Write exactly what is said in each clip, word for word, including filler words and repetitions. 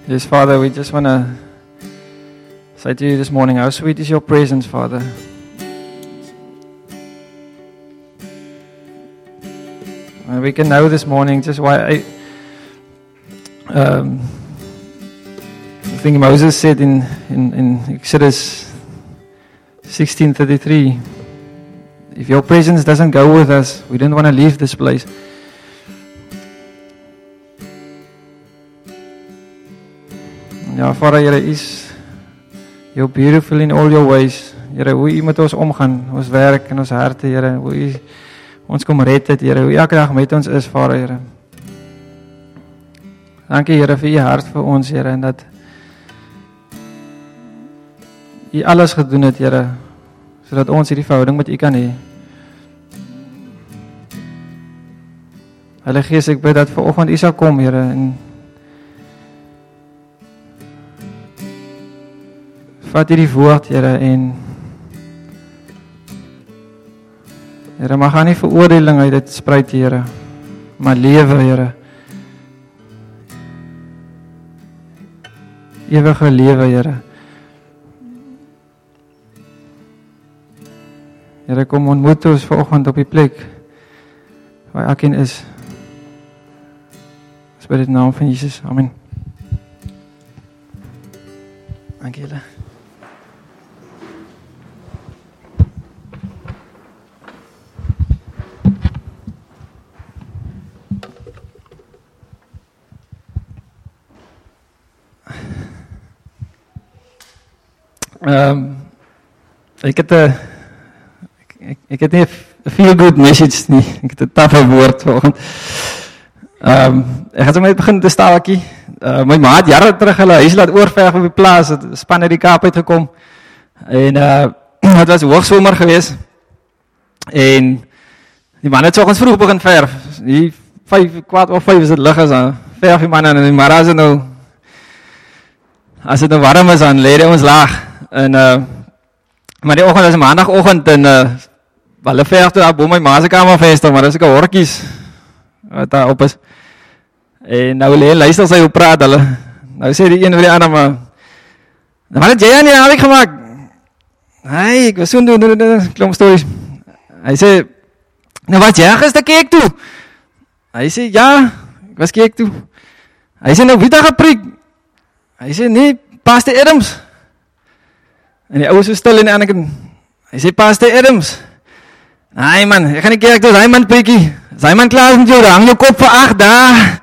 Yes, Father, we just want to say to you this morning, how sweet is your presence, Father. And we can know this morning just why I, um, I think Moses said in, in, in Exodus sixteen thirty-three, if your presence doesn't go with us, we don't want to leave this place. Ja, Vader, Here is you're beautiful in all your ways. Here, hoe U met ons omgaan, ons werk en ons harte, Here, hoe U ons kom red het, Here, hoe U elke dag met ons is, Vader, Here. Dankie, Here, vir U hart vir ons, Here, en dat U alles gedoen het, Here, sodat ons hierdie verhouding met U kan hê. Heilige Gees, ek bid dat vanoggend U sal kom, Here, en vat hierdie woord, Here, en Here, mag gaan nie veroordeling uit dit spruit, Here, maar lewe, Here. Ewige lewe, Here. Here, kom ontmoet ons vanoggend op die plek waar elkeen is. Ons bid dit in die naam van Jesus. Amen. Dankie julle. Um, ek het 'n ek, ek het nie 'n feel good message nie. Ek het 'n taffe woord vanoggend. Ehm um, ek gaan sommer net begin te staaltjie. Uh, my ma het jare terug hulle huis laat oorverf op die plaas, het span uit die Kaap uitgekom. En uh dit was hoogsomer geweest. En die man het soggens vroeg begin verf. Hier vyf kwart of vyf is dit lig as aan. Verf die man en die maar as dit nou as dit nou warm is dan lê hy ons laag. En uh maar die oggend is maandagoggend en uh hulle verf toe daar bo my ma se kamervenster, maar dis ek hortjies wat daar op is. En nou lê luister sy hoe praat hulle. Nou sê die een vir die ander maar wat het jy aan die naweek gemaak? Hey, ek was so doen doen doen klomp stories. Hy sê nou wat jy gister kyk toe? Hy sê ja, ek was kyk toe. Hy sê nou wie het gepreek? Hy sê nee, Pastor Adams. En die ou is so stil en die ander kind, hy sê, Pastor Adams, nee man, ek gaan nie kerk toe, hy man preekie, sy man klaar met jou, hang jou kop vir acht dae.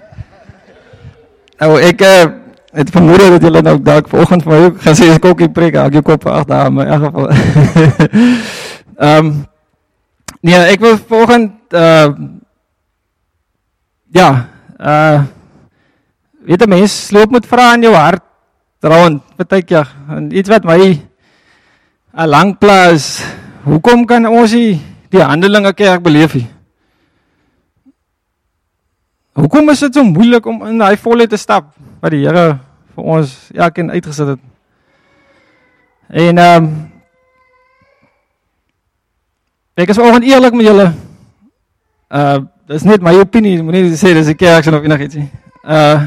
Nou, ek uh, het vermoed dat julle nou dalk vanoggend vir my ook gaan sê, ek ook nie preek, hang jou kop vir acht dae, maar in elk geval. um, nee, ek wil vanoggend, uh, ja, uh, weet 'n mens, loop met vrae in jou hart, rond, partykeer, en iets wat my 'n lang plaas, hoekom kan ons die, die handelinge kerk beleef nie? Hoekom is dit so moeilik om in die volheid te stap, wat die Here vir ons elkeen uitgesit het? En, um, ek is vanoggend eerlik met julle, uh, dit is net my opinie, moet nie sê, dit is die kerk of enig iets nie. Uh,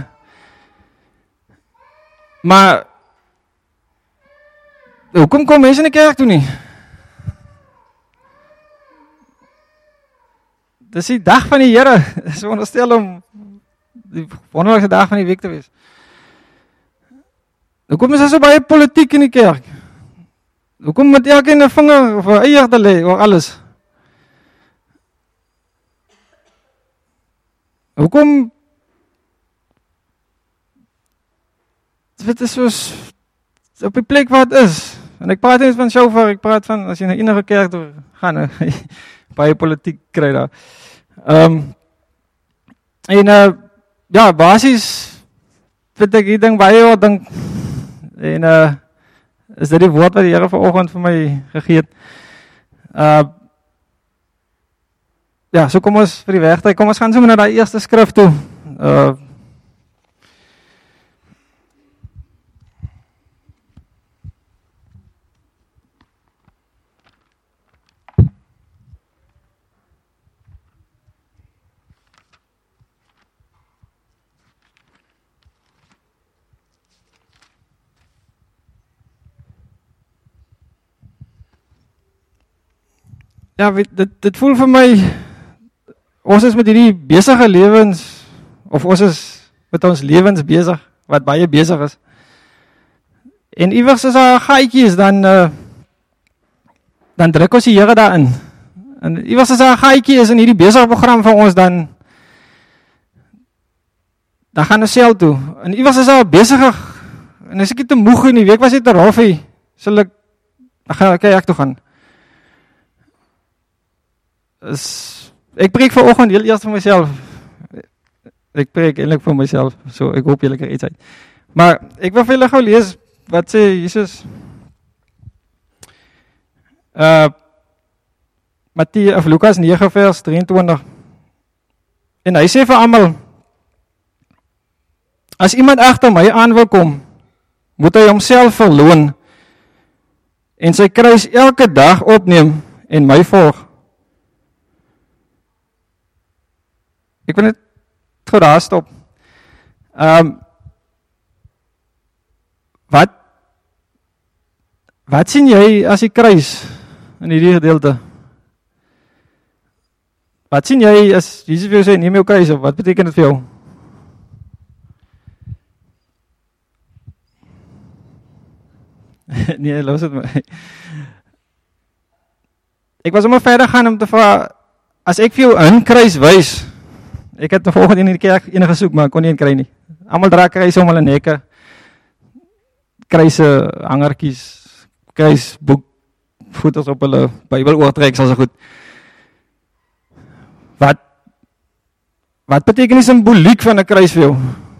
Maar, hoekom kom mense in die kerk toe nie? Dis die dag van die Here, dis veronderstel om die wonderlikste dag van die week te wees. Hoekom is daar so baie politiek in die kerk? Hoekom moet elkeen 'n vinger of 'n eier te lê oor alles? Hoekom dit is soos op die plek waar het is, en ek praat nie van shofar, ek praat van, as jy na enige kerk toe gaan, baie politiek kry daar. Um, en uh, ja, basies, vind ek die ding baie wat dink, en uh, is dit die woord wat die Here vanoggend vir my gegee het. Uh, ja, so kom ons vir die wegtyd, kom ons gaan sommer na die eerste skrif toe, uh, ja, weet, dit, dit voel vir my, ons is met hierdie besige lewens, of ons is met ons lewens besig, wat baie besig is. En iewers as daar 'n gaatjie is, dan, uh, dan druk ons die Here daarin. En iewers as daar 'n gaatjie is in hierdie besige program van ons, dan, dan gaan ons sel toe. En iewers as daar besige, en as ek nie te moeg in die week was nie te roffie, sal ek, dan gaan ek ek toe gaan. Is, ek preek vanoggend heel eers vir myself. Ek preek eintlik vir myself, so ek hoop julle kry iets uit. Maar ek wil vir julle gou lees wat sê Jesus. Uh Matteus of Lukas nege vers drieëntwintig. En hy sê vir almal: As iemand agter my aan wil kom, moet hy homself verloon en sy kruis elke dag opneem en my volg. Ek wil net gou daar stop. Um, wat wat sien jy as die kruis in hierdie gedeelte? Wat sien jy as Jesus vir jou sê, neem jou kruis op, wat beteken dit vir jou? Nee, los het my. Ek was om verder gaan om te vraag, as ek vir jou 'n kruis wys, ek het vanoggend in die kerk enige gesoek, maar ek kon nie een kry nie. Almal dra kruise om hulle nekke, kruise, hangertjies, kruis, boek, foto's op hulle Bybel oortrek, sal so goed. Wat, wat beteken die simboliek van 'n kruis vir jou?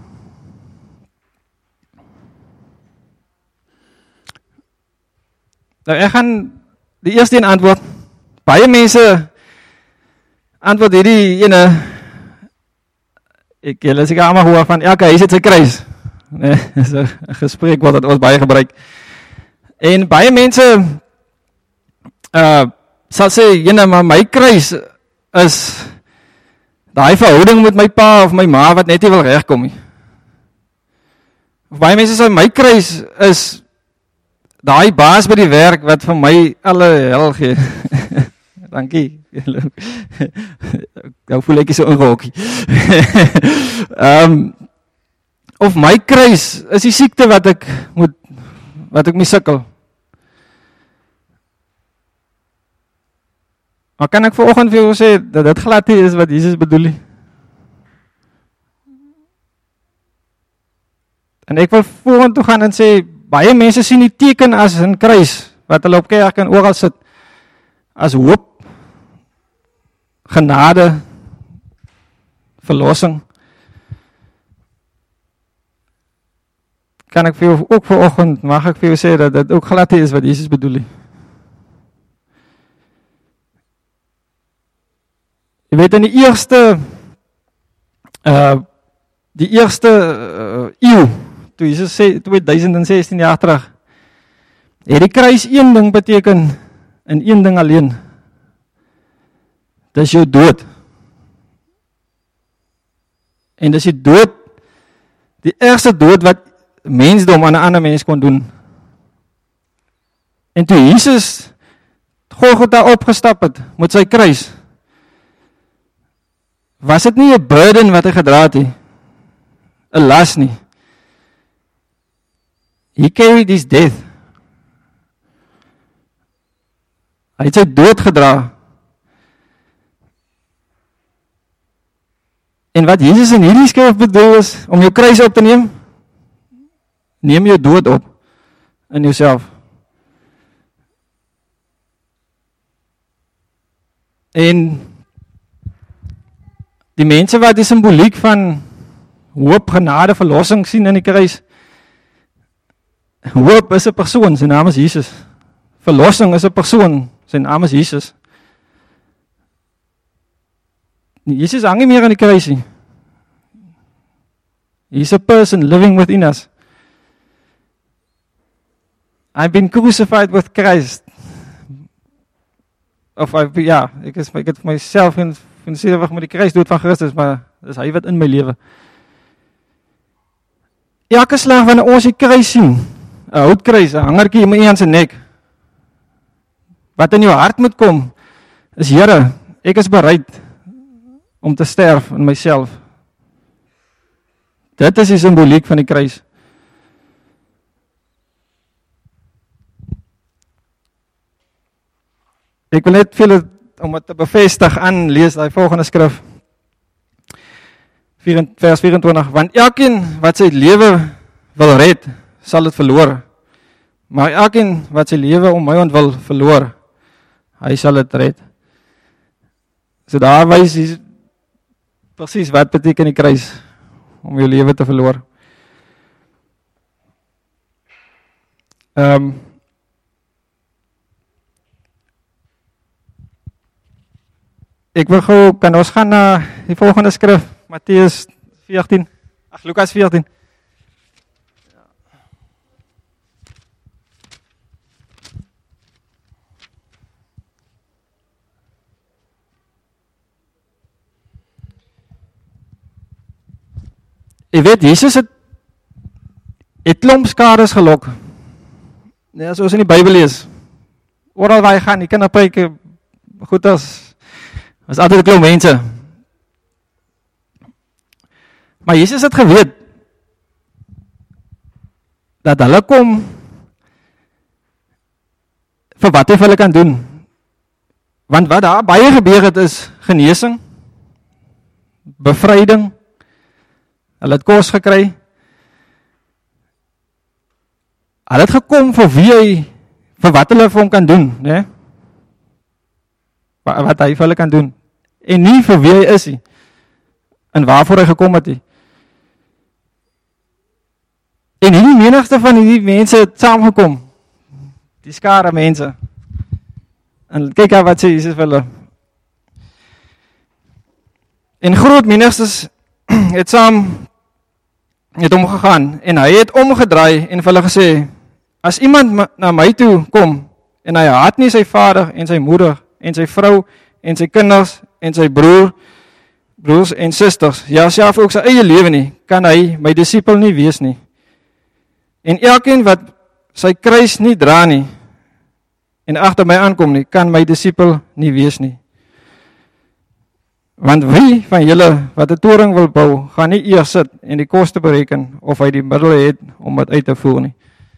Nou, ek gaan die eerste een antwoord. Baie mense antwoord hierdie ene, ek julle seker almal hoor van elke huis het sy kruis. Nee, dis 'n gesprek wat dit ons baie gebruik. En baie mense uh sal sê, jene, maar my kruis is daai verhouding met my pa of my ma wat net nie wil regkom nie. Of baie mense sê my kruis is daai baas by die werk wat vir my alle hel gee. Dankie. Nou voel ek so ingehokkie. um, of my kruis is die siekte wat ek moet, wat ek mee sukkel. Maar kan ek vanoggend vir jou sê, dat dit glad nie is wat Jesus bedoel nie. En ek wil vorentoe toe gaan en sê, baie mense sien die teken as 'n kruis, wat hulle op kerk en oral sit, as hoop, genade, verlossing. Kan ek vir jou ook vanoggend, mag ek vir jou sê, dat dit ook glad nie is wat Jesus bedoel nie. Jy weet, in die eerste, uh, die eerste uh, eeuw, toe Jesus sê, tweeduisend sestien jaar terug, het die kruis een ding beteken, en een ding alleen. Dis jou dood. En dis die dood, die ergste dood wat mensdom aan 'n ander mens kon doen. En toe Jesus Golgotha opgestap het met sy kruis, was dit nie 'n burden wat hy gedra het nie, 'n las nie. He carried his death. Hy het sy dood gedra. En wat Jesus in hierdie skrif bedoel is, om jou kruis op te neem, neem jou dood op in jouself. En die mense wat die simboliek van hoop, genade, verlossing sien in die kruis, hoop is 'n persoon, sy naam is Jesus. Verlossing is 'n persoon, sy naam is Jesus. Jesus hang nie meer aan die kruis nie. He's a person living within us. I've been crucified with Christ. Of I've, ja, ek is ek het myself in verseker met die kruis dood van Christus, maar dis hy wat in my lewe. Elke slag wanneer ons die kruis sien, 'n houtkruis, 'n hangertjie in iemand se nek, wat in jou hart moet kom, is Here, ek is bereid om te sterf in myself. Dit is die simboliek van die kruis. Ek wil net veel om het te bevestig aan lees die volgende skrif. vers vyf-en-twintig, want elkeen wat sy lewe wil red, sal dit verloor. Maar elkeen wat sy lewe om my ontwil verloor, hy sal dit red. So daar wys hy presies wat beteken die kruis, om jou lewe te verloor. Um, ek wil gou, kan ons gaan na die volgende skrif, Matteus veertien, ag Lukas veertien. Jy weet, Jesus het, het klomp skares gelok. Nee, soos in die Bybel lees. Oral waar hy gaan, die kinderpreeke, goed as, was altyd 'n klomp mense. Maar Jesus het geweet, dat hulle kom, vir wat hy vir hulle kan doen. Want wat daar baie gebeur het is, genesing, bevryding, hulle het kos gekry. Hulle het gekom vir wie hy, vir wat hulle vir hom kan doen, né? Wat hy vir hulle kan doen. En nie vir wie hy is nie. En waarvoor hy gekom het nie. En hierdie menigte van hierdie mense het saamgekom. Die skare mense. En kyk wat sê Jesus vir hulle. En groot menigtes het saam het omgegaan, en hy het omgedraai en vir hulle gesê, as iemand na my toe kom, en hy haat nie sy vader, en sy moeder, en sy vrou, en sy kinders, en sy broer, broers en susters, ja self ook sy eie lewe nie, kan hy my disipel nie wees nie. En elkeen wat sy kruis nie dra nie, en agter my aankom nie, kan my disipel nie wees nie. Want wie van julle wat 'n toring wil bou, gaan nie eers sit en die koste bereken of hy die middele het om dit uit te voer nie.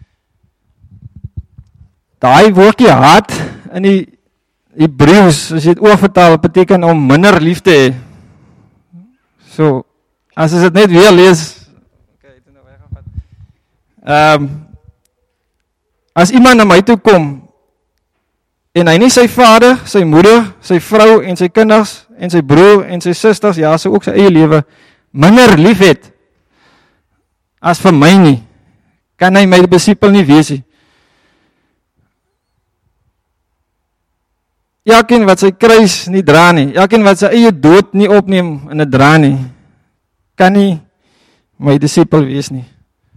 Daai woordjie haat in die Hebreëus, as jy dit oorvertaal, beteken om minder lief te hê. So, as jy dit net weer lees, okay, dit nou weggevat. Ehm um, as iemand na my toe kom en hy nie sy vader, sy moeder, sy vrou en sy kinders en sy broer en sy susters, ja, sy ook sy eie lewe, minder lief het, as vir my nie, kan hy my disipel nie wees nie. Elkeen wat sy kruis nie dra nie, elkeen wat sy eie dood nie opneem en dit dra nie, kan nie my disipel wees nie.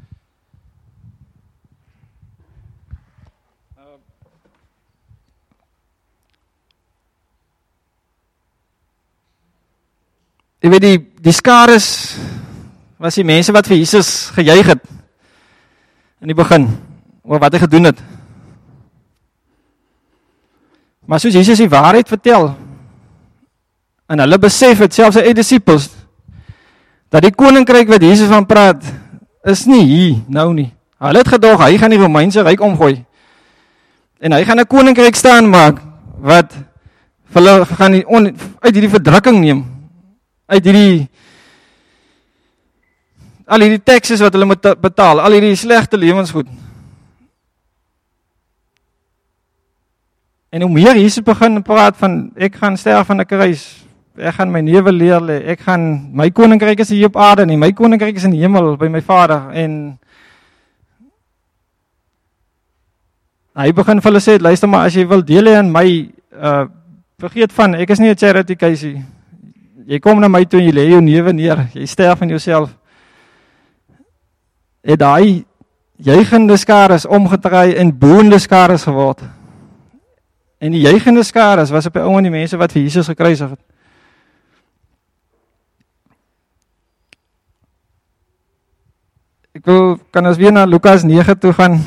Jy weet, die, die skares was die mense wat vir Jesus gejuig het in die begin, oor wat hy gedoen het. Maar soos Jesus die waarheid vertel, en hulle besef het, selfs sy eie disciples, dat die koninkryk wat Jesus van praat, is nie hier, nou nie. Hulle het gedog, hy gaan die Romeinse ryk omgooi, en hy gaan 'n koninkryk staan maak, wat vir hulle gaan die on, uit hierdie verdrukking neem, uit hierdie, al hierdie taxes wat hulle moet betaal, al hierdie slegte lewensgoed. En hoe meer Jesus begin praat van, ek gaan sterf aan 'n kruis, ek gaan my lewe leer lê, ek gaan, my koninkryk is hier op aarde nie, my koninkryk is in die hemel by my Vader, en hy begin vir hulle sê, luister maar, as jy wil deel hê aan my, uh, vergeet van, ek is nie 'n charity case, jy kom na my toe en jy lê jou lewe neer, jy sterf in jouself. Het daai juigende skares omgedraai en boende skares geword. En die juigende skares was op die ouene die mense wat vir Jesus gekruisig het. Ek wil, kan ons weer na Lukas negen toe gaan.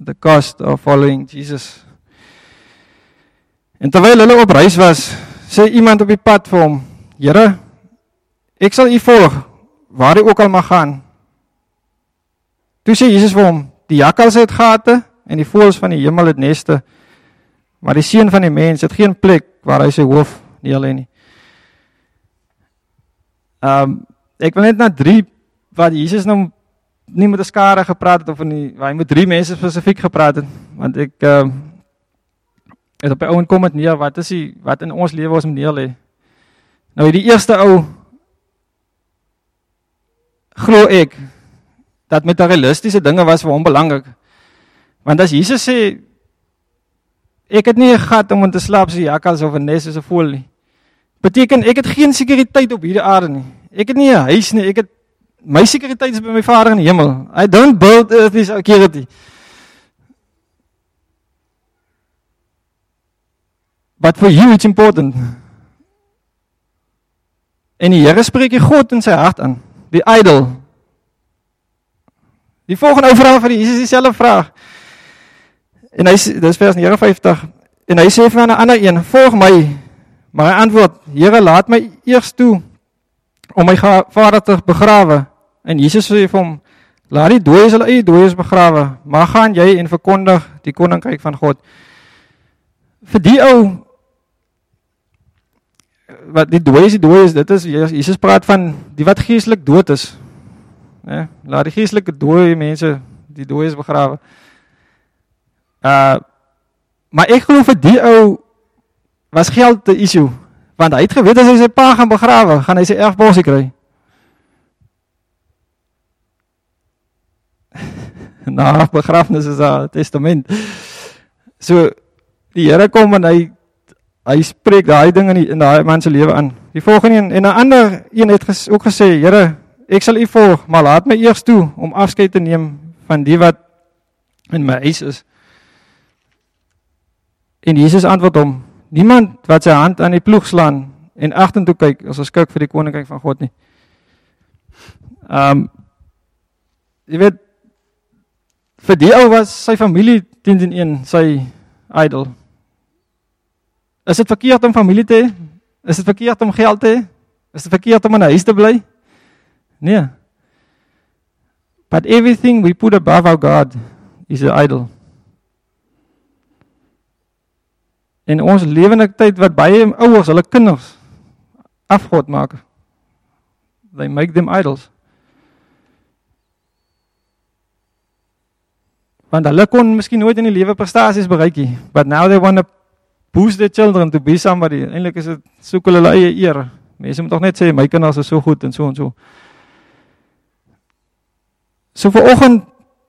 the cost of following Jesus. En terwyl hulle op reis was, sê iemand op die pad vir hom, Here, ek sal u volg, waar u ook al mag gaan. Toe sê Jesus vir hom, die jakkals het gate, en die voëls van die hemel het neste, maar die seun van die mens het geen plek, waar hy sy hoof neerlê nie. Um, ek wil net na drie, wat Jesus nou nie met 'n skare gepraat het, of nie, waar hy met drie mense spesifiek gepraat het, want ek, uh, het op die ouend kom het neer, wat is die, wat in ons lewe ons moet neerlê. Nou die eerste ou, glo ek, dat materialistiese dinge was vir hom belangrik. Want as Jesus sê, ek het nie 'n gat om in te slaap so jakkals of 'n nes soos 'n voël nie, beteken ek het geen sekuriteit op hierdie aarde nie. Ek het nie 'n huis nie, ek het my sekuriteit is by my Vader in die hemel. I don't build earthly security. But for you it's important. En die Here spreek die God in sy hart aan, die idol. Die volgende ou vraag vir die Jesus dieselfde vraag. En hy sê, dis vers negenenvyftig, en hy sê vir 'n ander een, volg my. Maar hy antwoord, Here, laat my eers toe om my vader te begrawe. En Jesus sê vir hom, laat die dooies hulle eie dooies begrawe, maar gaan jy en verkondig die koninkryk van God. Vir die ou, wat die dooies, die dooies, dit is, Jesus praat van die wat geestelik dood is. Nee, laat die geestelike dooie mense die dooies begrawe. Uh, maar ek glo vir die ou was geld te issue, want hy het geweet as hy sy pa gaan begrawe, gaan hy sy erfborsie kry. Na begrafnis is daar testament. So, die Here kom en hy, hy spreek daai ding in die, in daai man se lewe aan. Die volgende een, en 'n ander een het ges, ook gesê, Here, ek sal u volg, maar laat my eers toe om afskeid te neem van die wat in my huis is. En Jesus antwoord hom, niemand wat sy hand aan die ploeg slaan en agtertoe kyk, as 'n skik vir die koninkryk van God nie. Um, jy weet, vir die ou was sy familie tien teen een, sy idol. Is dit verkeerd om familie te hê? Is dit verkeerd om geld te hê? Is dit verkeerd om in 'n huis te bly? Nee. But everything we put above our God is an idol. En ons lewende tyd wat baie ouers hulle kinders afgod maak. They make them idols. Want hulle kon miskien nooit in die lewe prestasies bereik nie, but now they want to boost their children to be somebody. Eintlik is dit soek hulle hulle eie eer. Mense moet tog net sê my kinders is so goed en so en so. So vanoggend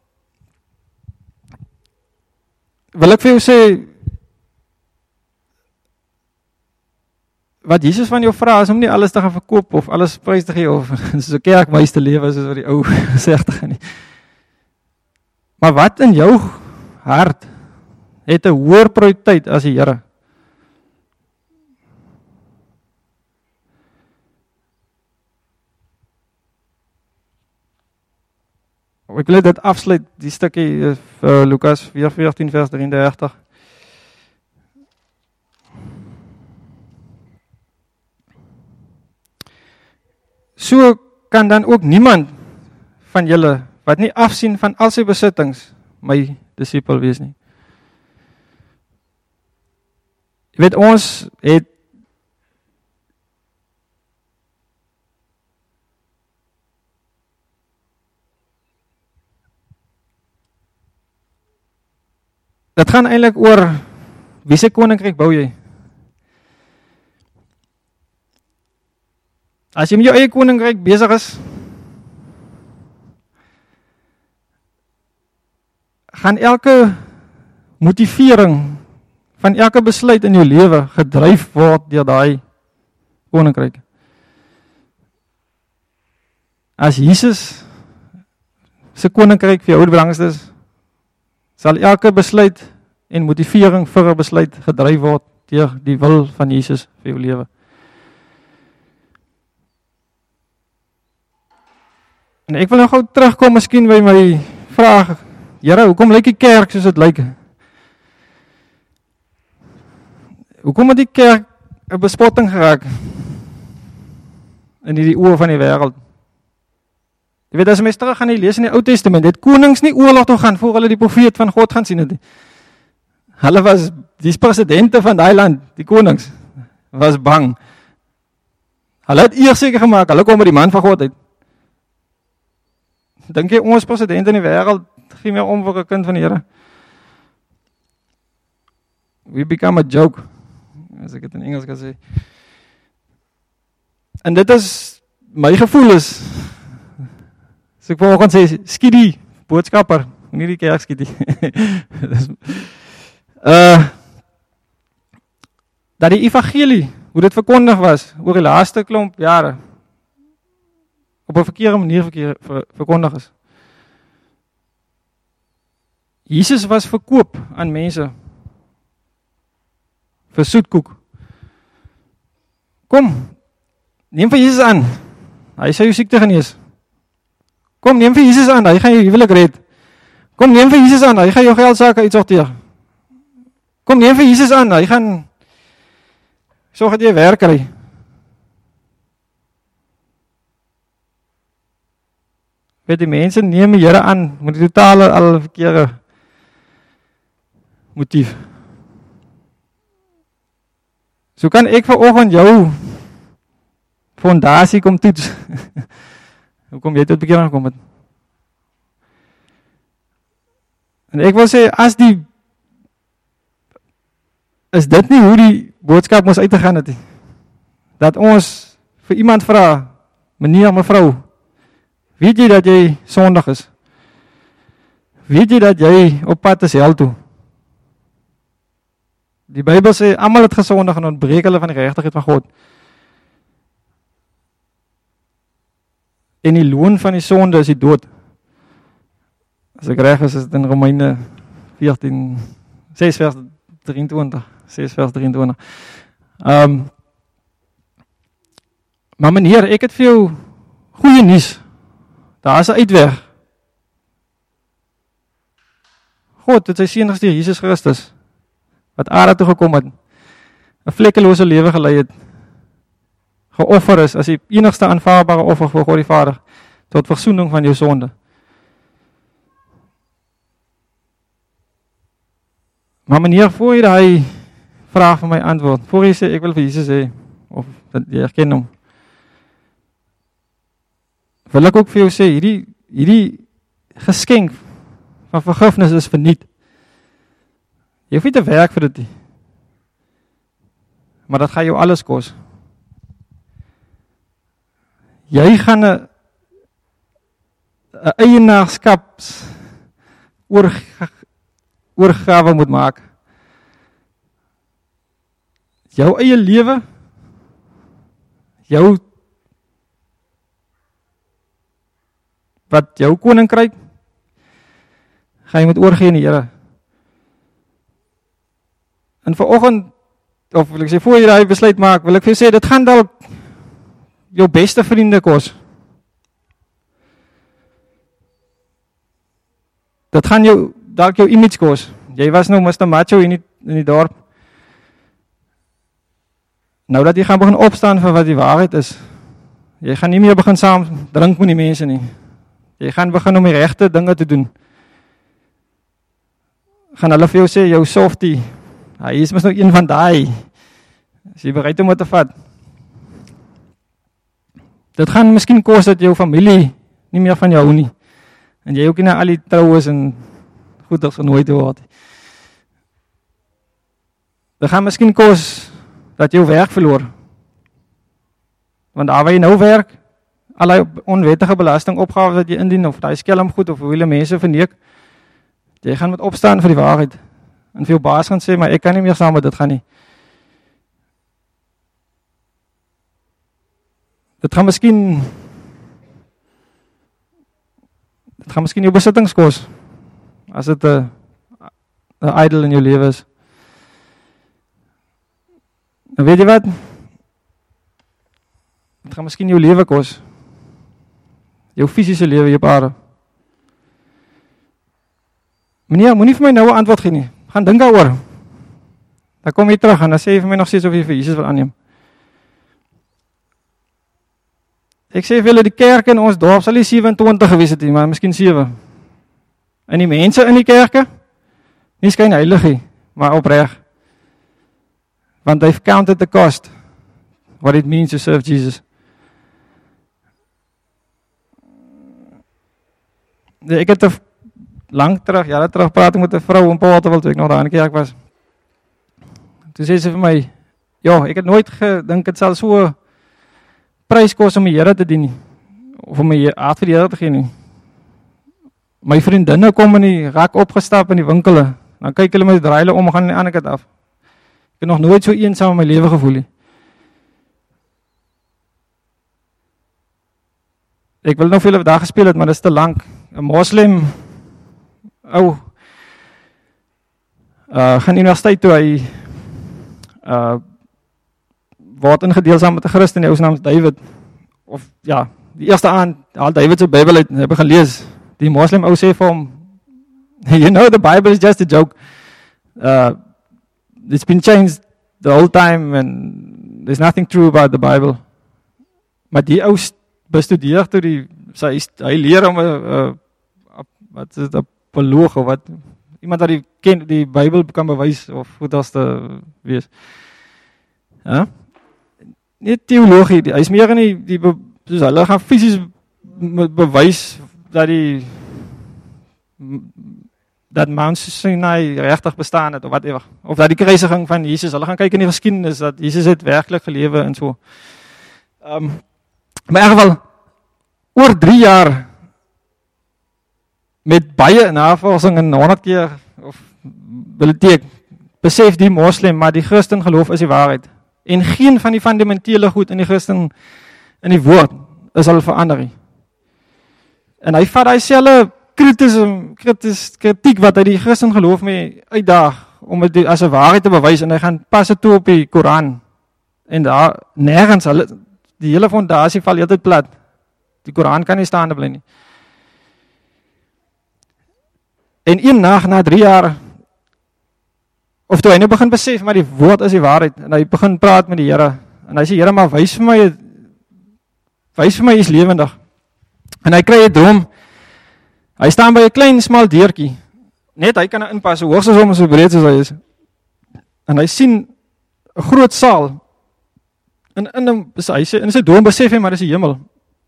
wil ek vir jou sê, wat Jesus van jou vra is om nie alles te gaan verkoop of alles prys te gee of soos 'n kerkmeis te lewe soos wat die ou gesê het gaan nie. Maar wat in jou hart het 'n hoër prioriteit as die Here? Ek wil dit afsluit, die stukkie uh, Lukas vier veertien vers drieëndertig. So kan dan ook niemand van julle wat nie afsien van al sy besittings my disipel wees nie. Jy weet, ons het dit gaan eintlik oor wie se koninkryk bou jy? As jy met jou eie koninkryk besig is, gaan elke motivering van elke besluit in jou lewe gedryf word deur daai koninkryk. As Jesus se koninkryk vir jou die belangrikste is, sal elke besluit en motivering vir 'n besluit gedryf word deur die wil van Jesus vir jou lewe. En ek wil nou gou terugkom miskien by my vraag, Here, hoekom lyk die kerk soos dit lyk? Hoekom het die kerk 'n bespotting geraak in die oë van die wêreld? Jy weet, as mens terug gaan die lees in die Ou Testament, het konings nie oorlog toe gaan voor hulle die profeet van God gaan sien het. Hulle was, die presidente van daai land, die konings, was bang. Hulle het eers seker gemaak, hulle kom by die man van God uit. Dink jy ons president in die wêreld gee meer om vir 'n kind van die Here? We become a joke, as ek dit in Engels kan sê. En dit is, my gevoel is, as ek vanoggend sê, skiet die boodskapper, nie die kerk skiet die. uh, dat die evangelie, hoe dit verkondig was, oor die laaste klomp jare, op 'n verkeerde manier verkeer, ver, verkondig is. Jesus was verkoop aan mense, vir soetkoek. Kom, neem vir Jesus aan, hy sal jou siekte genees. Kom, neem vir Jesus aan, hy gaan jou huwelik red. Kom, neem vir Jesus aan, hy gaan jou geldsaake uitsorteer. Kom, neem vir Jesus aan, hy gaan sorg dat jy werk kry. Weet die mense neem die Here aan met die totale al verkeerde motief. So kan ek vanoggend jou fondasie kom toets. Hoe kom jy tot bekering gekom het? En ek wil sê, as die is dit nie hoe die boodskap moes uitgegaan het nie. Dat ons vir iemand vra, meneer, mevrou, weet jy dat jy sondig is? Weet jy dat jy op pad is hel toe? Die Bybel sê, almal het gesondig en ontbreek hulle van die geregtigheid van God. En die loon van die sonde is die dood. As ek reg is, is dit in Romeine veertien, ses vers drieëntwintig, ses vers drieëntwintig. Um, maar meneer, ek het vir jou goeie nuus. Daar is 'n uitweg. God het sy seun gestuur, Jesus Christus, wat aarde toe gekom het, 'n vlekkelose lewe gelei het, geoffer is as die enigste aanvaarbare offer vir God die Vader, tot versoening van jou sonde. Maar meneer, voor jy daai vraag van my antwoord, voor jy sê, ek wil vir Jesus sê, of dat jy herken hom, wil ek ook vir jou sê, hierdie, hierdie geskenk van vergifnis is verniet. Jy hoef nie te werk vir dit nie. Maar dat gaan jou alles kos. Jy gaan 'n 'n eienaarskaps oorgawe moet maak. Jou eie lewe, jou wat jou koninkryk, gaan jy moet oorgee aan die Here. En vanoggend, of wil ek sê, voor jy daai besluit maak, wil ek vir jou sê, dit gaan dalk jou beste vriende kos. Dit gaan jou, dalk jou image kos. Jy was nou mister Macho in die, in die dorp. Nou dat jy gaan begin opstaan vir wat die waarheid is, jy gaan nie meer begin saam drink met die mense nie. Jy gaan begin om die regte dinge te doen. Gaan hulle vir jou sê, jou softie, hy is mos nou een van daai. Is jy bereid om dit te vat? Dit gaan miskien kos dat jou familie nie meer van jou hou nie. En jy ook nie na al die troues en goeders genooi te word. Dit gaan miskien kos dat jou werk verloor. Want daar waar jy nou werk, allerlei onwettige belastingopgawe wat jy indien, of daai skelmgoed, of hoe hulle mense verneek, jy gaan met opstaan vir die waarheid. En vir jou baas gaan sê, maar ek kan nie meer saam met dit gaan nie. Dit gaan miskien dit gaan miskien jou besittings kos, as dit 'n 'n idol in jou lewe is. En weet jy wat? Dit gaan miskien jou lewe kos. Jou fisiese lewe, jou aarde. meneer, moenie vir my nou 'n antwoord gee nie. Gaan dink daaroor. Dan kom jy terug en dan sê jy vir my nog steeds of jy vir Jesus wil aanneem. Ek sê vir julle, die kerk in ons dorp sal nie sewe-en-twintig gewees het nie, maar miskien sewe. En die mense in die kerke, nie skyn heilig nie, maar opreg. Want they've counted the cost, what it means to serve Jesus. Ek het 'n lang terug, jare terug praat ek met 'n vrou in Portugal toe ek nog daar in die kerk was. Toe sê sy vir my, ja, ek het nooit gedink dit sal so prys kos om die Here te dien nie, of om my hart vir die Here te gee nie. My vriendinne kom in die rak opgestap in die winkele, dan kyk hulle my draai hulle om en gaan aan die ander kant af. Ek het nog nooit so eensaam in my lewe gevoel nie. Ek wil nog veel daar gespeel het, maar dit is te lank. 'n Moslem, ou, uh, gaan universiteit toe, hy uh, word ingedeel saam met 'n Christen, die ou se naam is David, of ja, die eerste aand, al David se Bybel uit, heb ek gelees, die Moslem ou sê vir hom, you know, the Bible is just a joke, uh, it's been changed the whole time, and there's nothing true about the Bible, maar die ou bestudeer toe die, sy, hy leer om 'n wat is dit, 'n apoloog of wat, iemand wat die, ken, die Bybel kan bewys, of goed as te wees. Ja? Nie theologie, hy is meer in die, die soos hulle gaan fisies bewys, dat die, dat Mount Sinai regtig bestaan het, of whatever, of dat die kruisiging van Jesus, hulle gaan kyk in die geskiedenis, dat Jesus het werklik gelewe en so. Um, maar in ieder geval, oor drie jaar, met baie navorsing en honderd keer, of biblioteek, besef die moslim, maar die Christen geloof is die waarheid. En geen van die fundamentele goed in die Christen, in die woord, is al verander nie. En hy vat hy selfe kritisme, kritis, kritiek wat hy die Christen geloof mee uitdaag, om het as 'n waarheid te bewys, en hy gaan pas het toe op die Koran. En daar, nergens, hulle, die hele fondasie val altyd plat. Die Koran kan nie staande bly nie. En een nacht, na drie jaar, of toe hy nou begin besef, maar die woord is die waarheid, en hy begin praat met die Here, en hy sê, Here, maar wys vir my, wys vir my is lewendig. En hy kry 'n droom, hy staan by 'n klein, smal deurtjie, net hy kan inpas, so hoogstens om so breed soos hy is, en hy sien 'n groot saal, en in, in, hy sê, in sy droom besef hy, maar dis die hemel.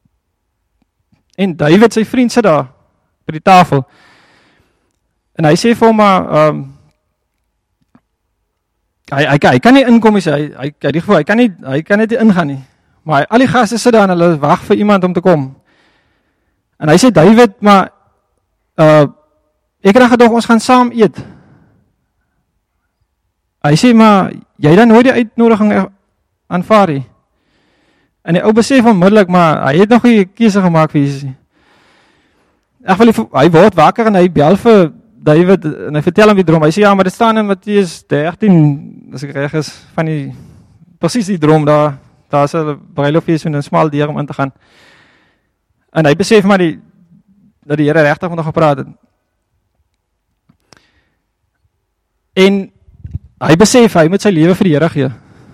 En David, sy vriend, sit daar, by die tafel, en hy sê vir hom, maar, um, hy, hy, hy kan nie inkom, hy, hy, hy, hy, die gevoel, hy kan nie, hy kan nie ingaan nie, maar al die gaste sit daar, en hulle wag vir iemand om te kom, en hy sê, David, maar, uh, ek het gedog, ons gaan saam eet, hy sê, maar, jy dan nooit die uitnodiging aanvaar nie, en die ou besef onmiddellik, maar, hy het nog nie keuse gemaak vir Jesus nie, hy word wakker, en hy bel vir David, en hy vertel hom die droom, hy sê, ja, maar dit staan in Mattheus dertien, as ek reg is, van die, precies die droom, daar, daar is een bruilofeest met een smal deur om in te gaan, en hy besef maar die, dat die Here regtig met hom gepraat het, en hy besef, hy moet sy lewe vir die Here gee,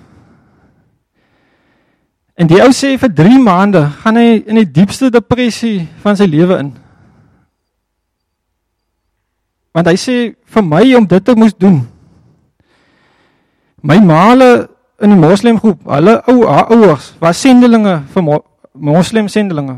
en die ou sê, vir drie maande, gaan hy in die diepste depressie van sy lewe in, want hy sê, vir my om dit te moes doen, my maale in die moslimgroep, hulle ou, haar ouers, was sendelinge vir mo, moslim sendelinge.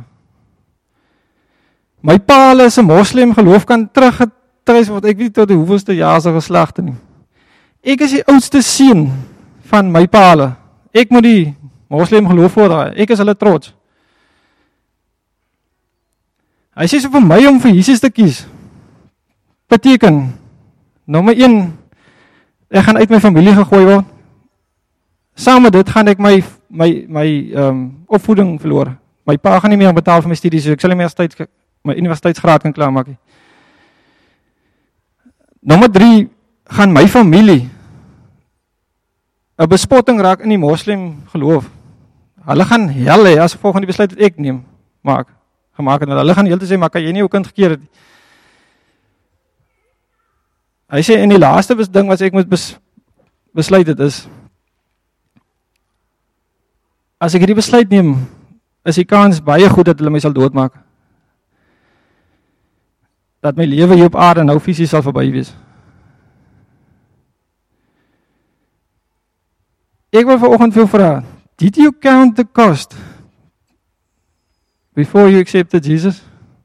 My pa is 'n moslim geloof kan teruggetreis word, ek weet tot die hoeveelste jaar se geslagte nie. Ek is die oudste seun van my pa. Ek moet die moslim geloof voordraai, ek is hulle trots. Hy sê so vir my om vir Jesus te kies, beteken, nommer een, ek gaan uit my familie gegooi word, saam met dit gaan ek my, my, my um, opvoeding verloor, my pa gaan nie meer betaal vir my studies, so ek sal nie meer tyd, my universiteitsgraad kan klaarmaak. Nommer drie, gaan my familie, 'n bespotting raak in die moslim geloof, hulle gaan hel hê, as volgende besluit wat ek neem, maak, gemaak, en hulle gaan heel te sê, maar kan jy nie jou kind gekeer het, Hy sê, en die laaste ding wat ek moet bes, besluit het is, as ek hierdie besluit neem, is die kans baie goed dat hulle my sal doodmaak. Dat my lewe hier op aarde nou fisies sal verby wees. Ek wil vanoggend vir jou vra, did you count the cost before you accepted Jesus?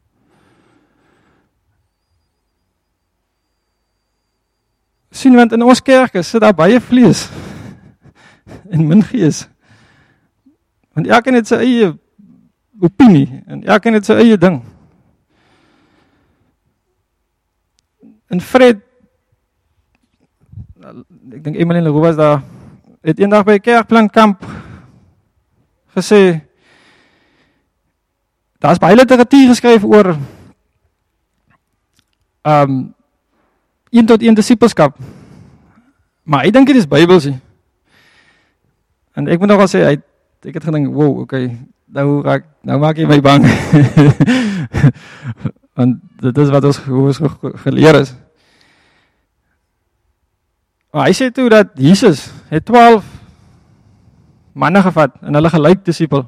Sien, want in ons kerke sit daar baie vlees en min gees. Want elkeen het sy eie opinie en elkeen het sy eie ding. En Fred, ek dink Emily Leroux was daar, het eendag by 'n kerkplantkamp gesê, daar is baie literatuur geskryf oor um, een tot een disipelskap, maar ek dink dit is Bybels. En ek moet nogal sê, hy, ek het gedink, wow, oké, okay, nou, raak, nou maak jy my bang. Want dit is wat ons, ons geleer is. Maar hy sê toe dat Jesus het twaalf manne gevat en hulle gelyk disipel.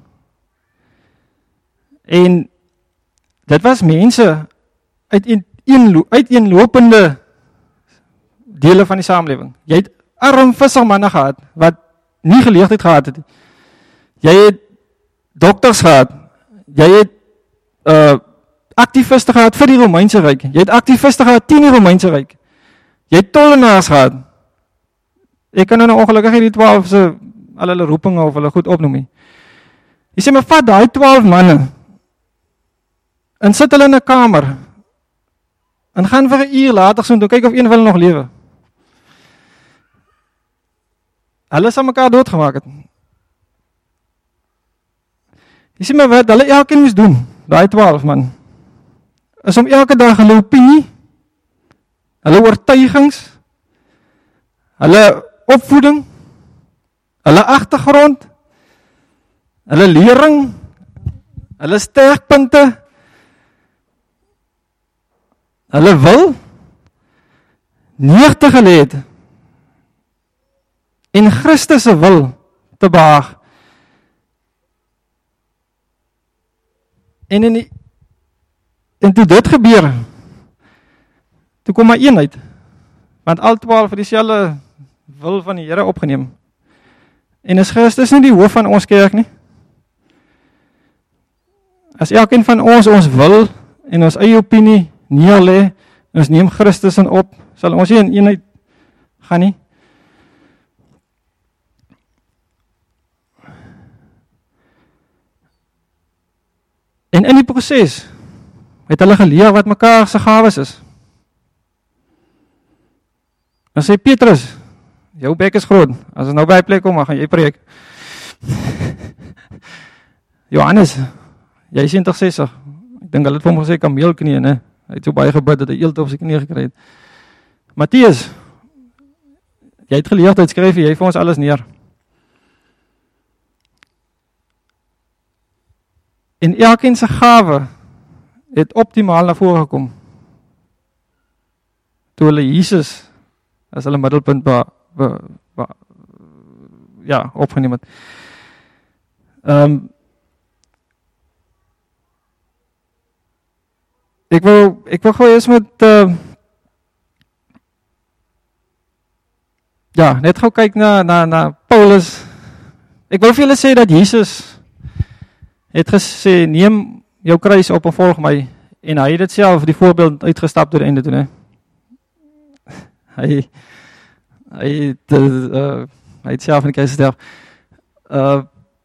En dit was mense uit een, een, uit eenlopende dele van die samelewing. Jy het arm vissermanne gehad wat nie geleentheid gehad het. Jy het dokters gehad. Jy het uh, aktiviste gehad vir die Romeinse ryk. Jy het aktiviste gehad teen die Romeinse ryk. Jy het tollenaars gehad. Ek kan nou nou ongelukkig nie die twaalf se al hulle roepinge of hulle goed opnoem nie. Jy sê, maar vat daai twaalf manne en sit hulle in 'n kamer en gaan vir 'n uur later so toe kyk of een van hulle nog lewe. Hulle sal mekaar doodgemaak het. Jy sê, maar wat hulle elkeen moes doen, daai twaalf man, is om elke dag hulle opinie, hulle oortuigings, hulle opvoeding, hulle agtergrond, hulle lering, hulle sterkpunte, hulle wil neer te gelê het en Christus se wil te behaag. En in die, en toe dit gebeur, toe kom maar eenheid, want al twaalf het dieselfde wil van die Here opgeneem. En is Christus nie die hoof van ons kerk nie? As elkeen van ons ons wil en ons eie opinie neerlê, en ons neem Christus in op, sal ons nie in eenheid gaan nie. En in die proses het hulle geleer wat mekaar se gawes is. Dan sê Petrus, jou bek is groot, as ons nou by die plek kom, dan gaan jy preek. Johannes, jy is eentig sestig, ek dink hulle het vir hom gesê, kameelknie, ne? Hy het so baie gebid, dat hy eelt op sy knie gekry het. Matthias, jy het geleerdheid, skryf jy vir ons alles neer. En elkeen se gawe het optimaal na vore gekom. Toe hulle Jesus as hulle middelpunt be, be, be, ja, opgeneem het. Um, ek wil, ek wil gou eers met, uh, ja, net gou kyk na, na, na Paulus. Ek wil vir julle sê dat Jesus het gesê, neem jou kruis op en volg my, en hy het dit self die voorbeeld uitgestap door die einde toe, ne? Hy, hy, het, uh, hy het self in die kruis gesterf. Uh,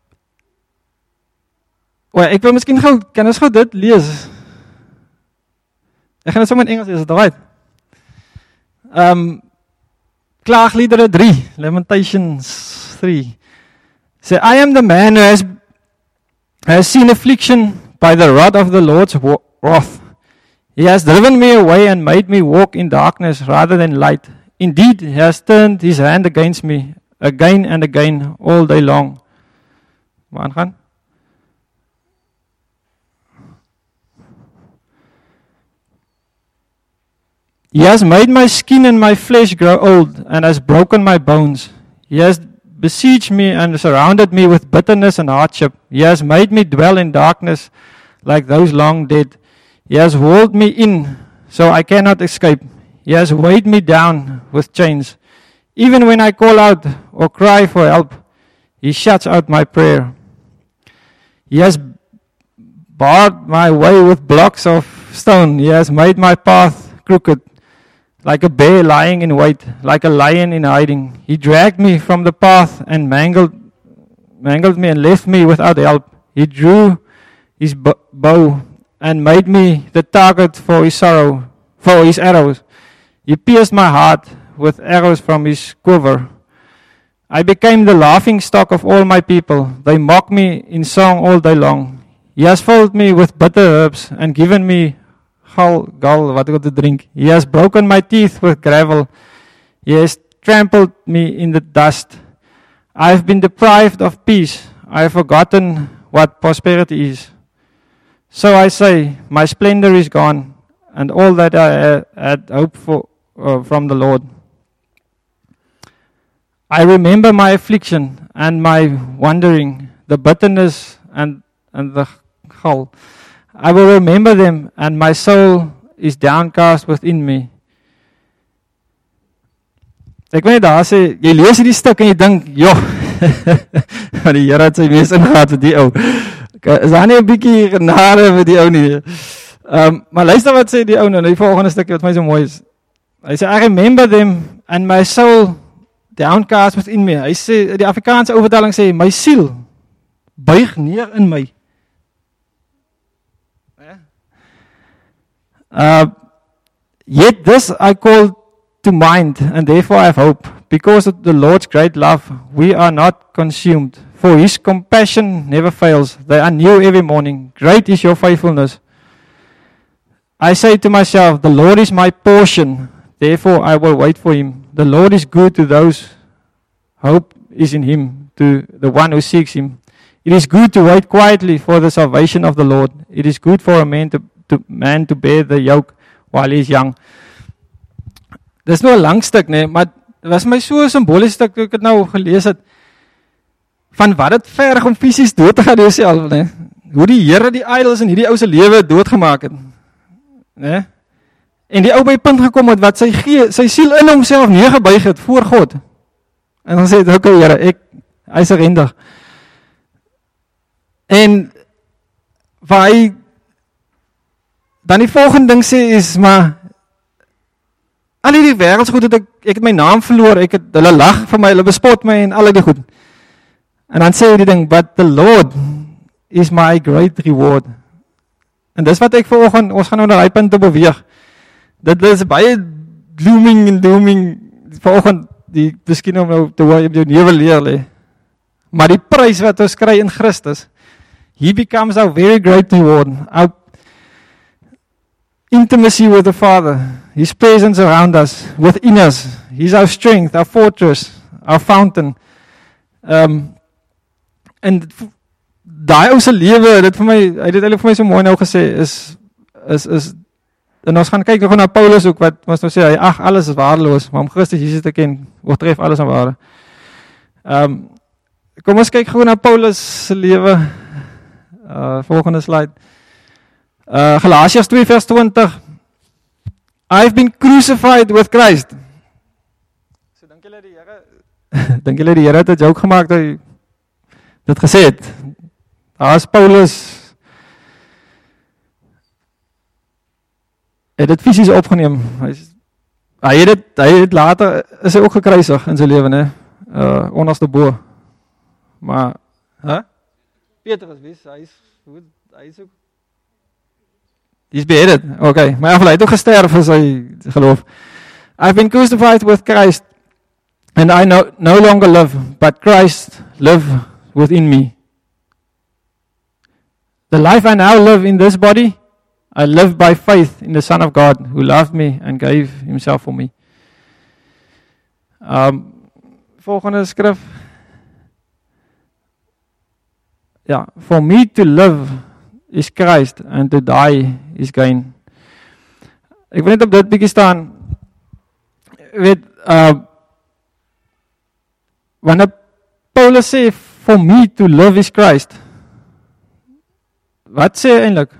oh, ek wil miskien gauw, kan ons gauw dit lees? Ek gaan het sommer in Engels lees, is dit right? Um, Klaagliedere drie, Lamentations three, sê, I am the man who has has seen affliction by the rod of the Lord's wrath. He has driven me away and made me walk in darkness rather than light. Indeed, he has turned his hand against me again and again all day long. Waar gaan? He has made my skin and my flesh grow old, and has broken my bones. He has besieged me and surrounded me with bitterness and hardship. He has made me dwell in darkness like those long dead. He has walled me in, so I cannot escape. He has weighed me down with chains. Even when I call out or cry for help, he shuts out my prayer. He has barred my way with blocks of stone. He has made my path crooked, like a bear lying in wait, like a lion in hiding. He dragged me from the path and mangled, mangled me and left me without help. He drew his bow and made me the target for his sorrow, for his arrows. He pierced my heart with arrows from his quiver. I became the laughing stock of all my people. They mock me in song all day long. He has filled me with bitter herbs and given me gall, gall, wat ek te drink. He has broken my teeth with gravel. He has trampled me in the dust. I have been deprived of peace. I have forgotten what prosperity is. So I say, my splendor is gone, and all that I had hoped for uh, from the Lord. I remember my affliction and my wandering, the bitterness and, and the gall. I will remember them, and my soul is downcast within me. Ek weet daar sê, jy lees hierdie stuk en jy dink, joh, want die Here het sy mes ingehaat vir die ou. Is daar nie 'n bietjie genade vir die ou nie? Um, maar luister wat sê die ou nou, die volgende stukkie wat my so mooi is. Hy sê, I remember them, and my soul downcast within me. Hy sê, die Afrikaanse overtaling sê, my siel buig neer in my. Uh, yet this I call to mind, and therefore I have hope. Because of the Lord's great love, we are not consumed. For his compassion never fails. They are new every morning. Great is your faithfulness. I say to myself, the Lord is my portion. Therefore I will wait for him. The Lord is good to those hope is in him, to the one who seeks him. It is good to wait quietly for the salvation of the Lord. It is good for a man to, to, man to bear the yoke while he is young. Dis nou 'n lang stuk, nee, maar dit was my so 'n simboliese stuk toe ek dit nou gelees het. Van wat dit verg om fisies dood te gaan jouself, nee. Hoe die Here die idols in hierdie ou se lewe doodgemaak het. Nee. En die ou by 'n punt gekom het wat sy gee, sy siel in homself neergebuig het voor God. En dan sê hy, "Oké, Here, ek hy is rendig." En waar hy dan die volgende ding sê is, maar al die wêreldsgoed het ek, ek het my naam verloor, ek het, hulle lag vir my, hulle bespot my en al die goed. En dan sê hy die ding, but the Lord is my great reward. En dis wat ek vanoggend, ons gaan nou na daai punt te beweeg. Dit is baie glooming en dooming vanoggend, die miskien om nou te hoor, jy jou newe leer lê. Maar die prys wat ons kry in Christus, he becomes our very great reward. Our intimacy with the Father, his presence around us, within us. He's our strength, our fortress, our fountain. Um, en daai ou se lewe, dit vir my, hy het dit eintlik vir my so mooi nou gesê, is, is, is, en ons gaan kyk nog na Paulus ook, wat ons nou sê, hy, ag, alles is waardeloos, maar om Christus Jesus te ken, oortref alles aan waarde. Um, kom ons kyk gewoon na Paulus se lewe, uh, volgende slide. Uh, Galasiërs twee vers twintig. I've been crucified with Christ. So dink julle die Here, dink julle die Here het 'n joke gemaak dat hy dit gesê het. Daar is Paulus het dit fisies opgeneem. Hy hy het dit hy het later is hy ook gekruisig in sy lewe, né? Uh onderste bo. Maar hè? Petrus, wie hy is goed, hy is ook He's beheaded. Okay, maar hy het ook gesterf vir sy geloof. I've been crucified with Christ, and I no, no longer live, but Christ live within me. The life I now live in this body, I live by faith in the Son of God, who loved me and gave himself for me. Um, volgende skrif. Ja, for me to live is Christ, and to die is gain. Ek wil net op dit bietjie staan. weet, uh, wanneer Paulus sê, for me to live is Christ, wat sê hy eintlik?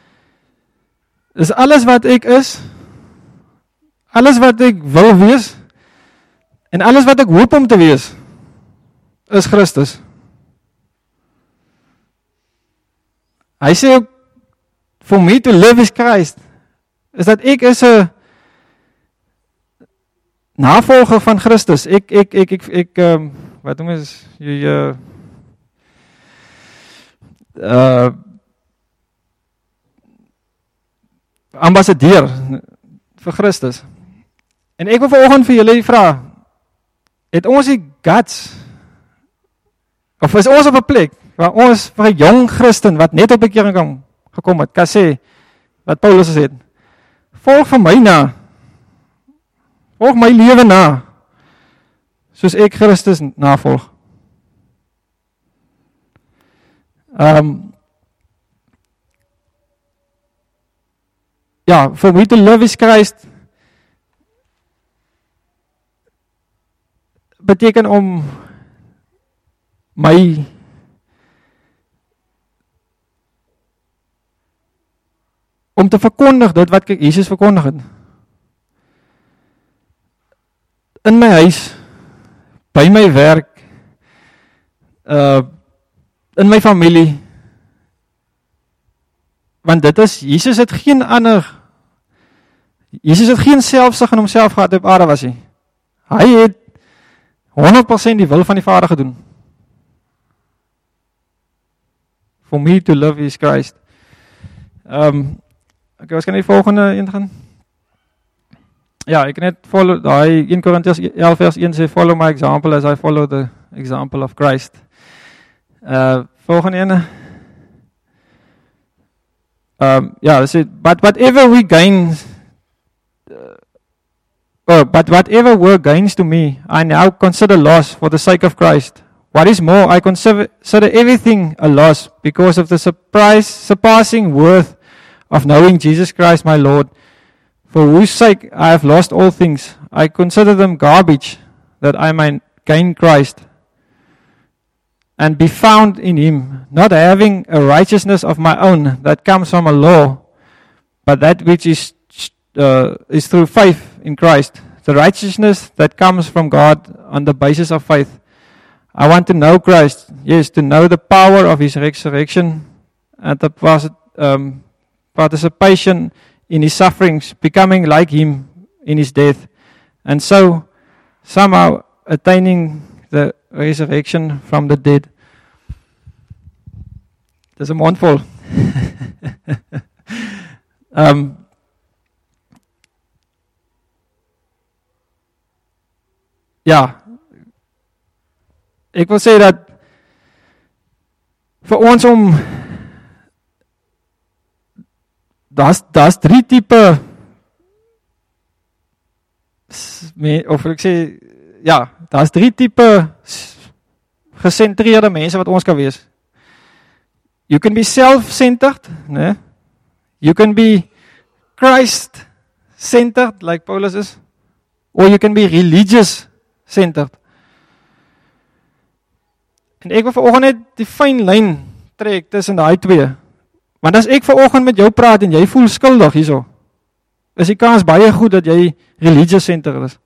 Is alles wat ek is, alles wat ek wil wees, en alles wat ek hoop om te wees, is Christus. Hy sê ook, for me to live is Christ, is dat ek is 'n navolger van Christus. Ek, ek, ek, ek, ek um, wat noem is, jy, uh, uh, ambassadeur vir Christus. En ek wil vanoggend vir julle vra, het ons die guts, of is ons op 'n plek, waar ons vir 'n jong Christen, wat net op bekering kom, gekom het, kan sê, wat Paulus sê, volg vir my na, volg my lewe na, soos ek Christus navolg. Um, ja, for me to live is Christ, beteken om my om te verkondig dit wat Jesus verkondig het. In my huis, by my werk, uh, in my familie, want dit is, Jesus het geen ander, Jesus het geen selfsug in homself gehad op aarde was hy. Hy het honderd persent die wil van die Vader gedoen. For me to live is Christ. Um, Oké, was kan die volgende ingaan? Ja, ek net follow, daai Eerste Korintiërs elf vers een sê, follow my example as I follow the example of Christ. Uh, volgende ene. Um, ja, dit sê, but whatever we gain, uh, oh, but whatever were gains to me, I now consider loss for the sake of Christ. What is more, I consider, consider everything a loss because of the surprise, surpassing worth of knowing Jesus Christ my Lord, for whose sake I have lost all things. I consider them garbage, that I might gain Christ, and be found in him, not having a righteousness of my own that comes from a law, but that which is, uh, is through faith in Christ, the righteousness that comes from God on the basis of faith. I want to know Christ, yes, to know the power of his resurrection, and the um, participation in his sufferings, becoming like him in his death, and so somehow attaining the resurrection from the dead. Dis 'n mondvol. um, ja, ek wil sê dat vir ons om Daar's daar's drie tipe of ek sê ja, daar's drie tipe gesentreerde mense wat ons kan wees. You can be self-centered, né? You can be Christ-centered, like Paulus is, or you can be religious-centered. En ek wil vanoggend net die fyn lyn trek tussen daai twee. Want as ek vanoggend met jou praat en jy voel skuldig hierso, is die kans baie goed dat jy religious-centered is.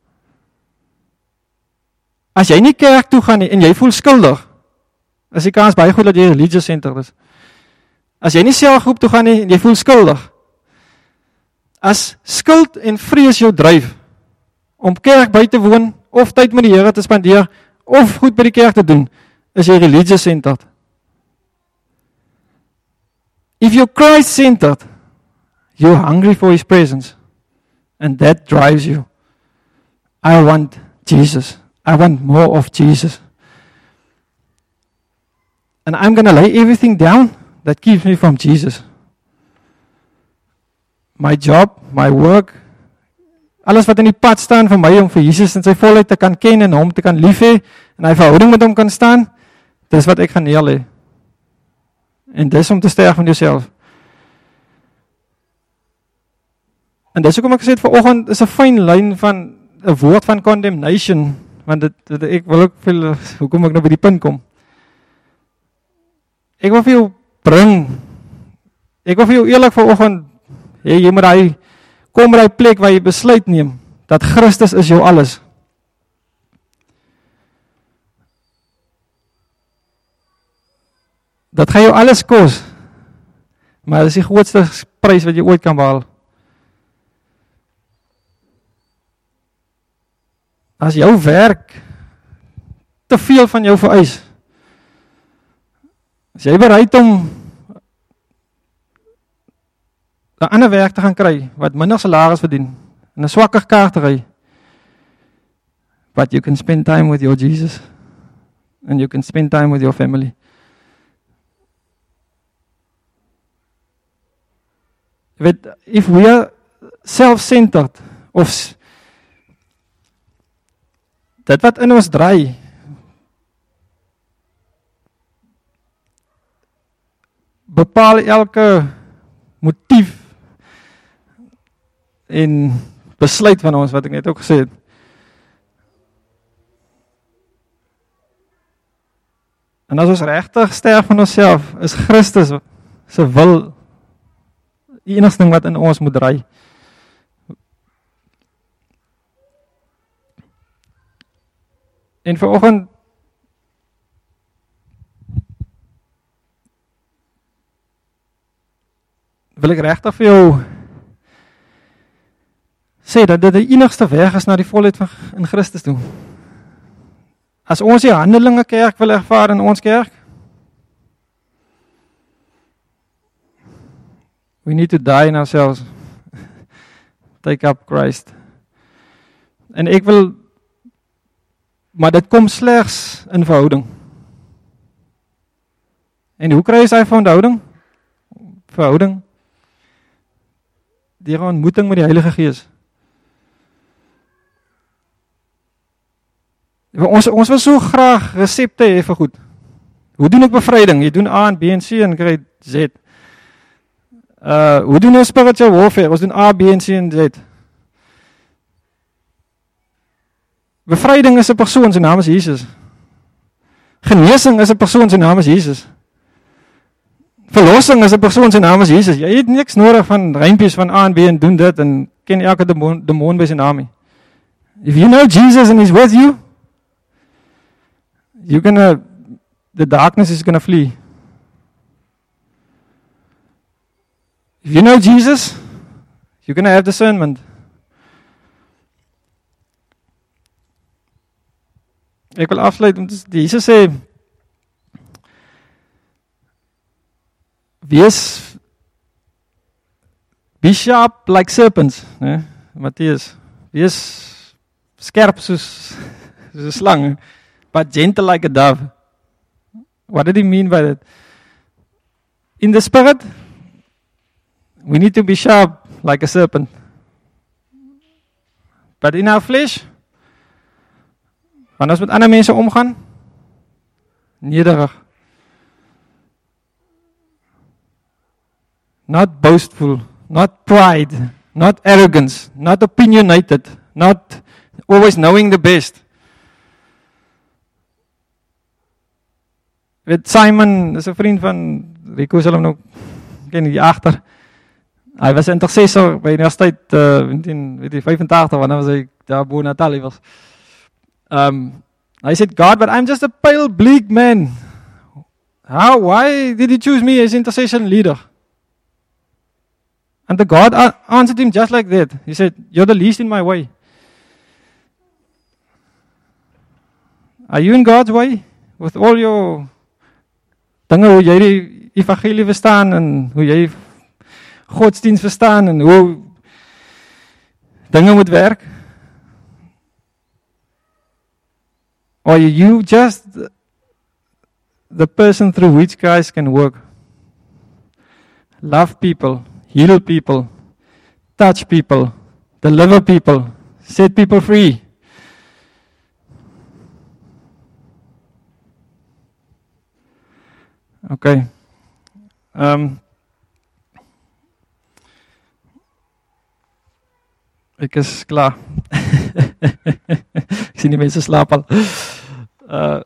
As jy nie kerk toe gaan nie en jy voel skuldig, is die kans baie goed dat jy religious-centered is. As jy nie selgroep toe gaan nie en jy voel skuldig, as skuld en vrees jou dryf om kerk by te woon, of tyd met die Here te spandeer, of goed by die kerk te doen, is jy religious-centered. If you're Christ-centered, you're hungry for his presence, and that drives you. I want Jesus. I want more of Jesus. And I'm going to lay everything down that keeps me from Jesus. My job, my work, alles wat in die pad staan vir my om vir Jesus in sy volheid te kan ken en hom te kan lief hê en hy verhouding met hom kan staan, dis wat ek gaan neerlê. En dis om te sterf van jouself. En dis hoekom ek gesê het vanoggend is 'n fyn lyn van 'n woord van condemnation, want dit, dit ek wil ook veel, hoekom ek nou by die punt kom. Ek wil vir jou bring, ek wil vir jou eerlik vanoggend, hey, jy moet hy, kom by die plek waar jy besluit neem, dat Christus is jou alles. Dat gaan jou alles kos, maar dit is die grootste prys wat jy ooit kan behaal. As jou werk te veel van jou vereis, as jy bereid om 'n ander werk te gaan kry, wat minder salaris verdien, en 'n swakker kaart te ry, but you can spend time with your Jesus, and you can spend time with your family. Weet, if we are self-centered, of dit wat in ons draai, bepaal elke motief en besluit van ons, wat ek net ook gesê het. En as ons regtig sterf van onsself, is Christus se wil die enigste ding wat in ons moet draai. En vanoggend wil ek regtig vir jou sê dat dit die enigste weg is na die volheid van in Christus toe. As ons die Handelinge kerk wil ervaar in ons kerk, we need to die in ourselves. Take up Christ. En ek wil, maar dit kom slegs in verhouding. En hoe kry jy sy verhouding? Verhouding? Deur 'n ontmoeting met die Heilige Gees. Ons, ons wil so graag resepte hê vir goed. Hoe doen ek bevryding? Jy doen A en B en C en kry Z. Uh, hoe doen ons spiritual warfare? Ons doen A, B en C en Z. Bevryding is 'n persoon, sy naam is Jesus. Genesing is 'n persoon, sy naam is Jesus. Verlossing is 'n persoon, sy naam is Jesus. Jy het niks nodig van rympies van A en B en doen dit en ken elke demon, demon by sy naam nie. If you know Jesus and he's with you, you're gonna, the darkness is gonna flee. If you know Jesus, you're going to have discernment. Ek wil afsluit, want Jesus sê, wees, be sharp like serpents, né? Mattheus, wees skerp soos, soos 'n slang, but gentle like a dove. What did he mean by that? In the spirit, we need to be sharp like a serpent. But in our flesh, wanneer ons met ander mense omgaan, nederig. Not boastful, not pride, not arrogance, not opinionated, not always knowing the best. Weet Simon, is 'n vriend van Rico, sal hom nou ken hier agter. Hy was 'n intercessor by die universiteit uh, in weet jy vyfentagtig, wanneer was hy daar bo Natal was. Um, I said, God, but I'm just a pale, bleak man. How, why did he choose me as intercession leader? And the God a- answered him just like that. He said, you're the least in my way. Are you in God's way? With all your dinge, hoe jy die evangelie verstaan en hoe jy godsdienst verstaan en hoe dinge moet werk? Or are you just the person through which Christ can work? Love people, heal people, touch people, deliver people, set people free. Okay. Um, ek is klaar. Ek sien die mense slaap al. Uh,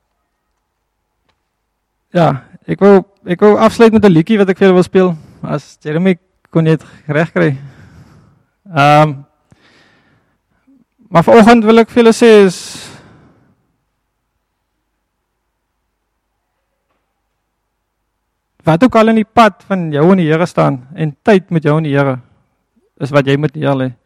ja, ek wou, ek wou afsluit met 'n liedjie wat ek vir julle wil speel, as Jeremy kon net reg kry. Um, maar vanoggend wil ek vir julle sê is, wat ook al in die pad van jou en die Here staan, en tyd met jou en die Here, is wat jy moet deel hê.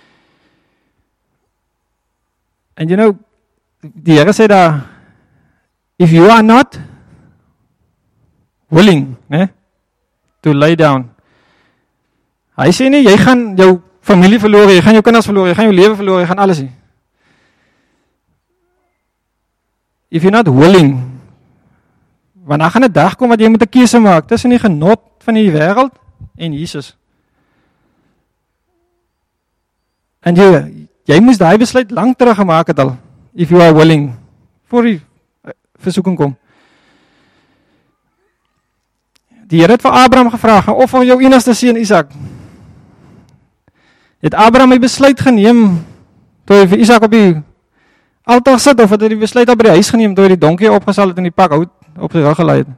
And you know, die Here sê daar, if you are not willing, né, to lay down, hy sê nie, jy gaan jou familie verloor, jy gaan jou kinders verloor, jy gaan jou lewe verloor, jy gaan alles nie. If you're not willing, want dan gaan 'n dag kom wat jy moet 'n keuse maak tussen die genot van die wêreld en Jesus. En jy, jy moes daai besluit lank terug gemaak het al, if you are willing, voor die versoeking kom. Die Here het vir Abraham gevra, gaan offer jou enigste seun Isak. Het Abraham die besluit geneem, toe hy vir Isak op die altaar sit, of het hy die besluit op by die huis geneem, toe hy die donkie opgesal het en die pak hout op sy rug gelei het?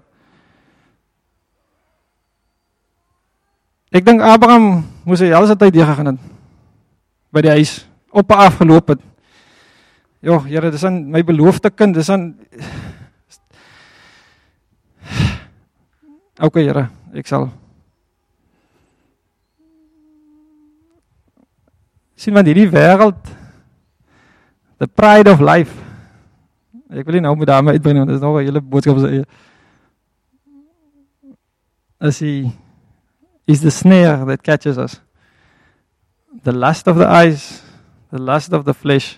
Ek dink Abraham moes hy alles tyd deur gegaan het, by die huis, op en af geloop het. Jo, Here, dis aan my beloofde kind, dis aan... Ok, Here, ek sal... Sien, want hierdie wêreld, the pride of life, ek wil nie nou met daarmee uitbring, want dit is nog 'n hele boodskap op sy eie. Is die, is the snare that catches us. The lust of the eyes, the lust of the flesh.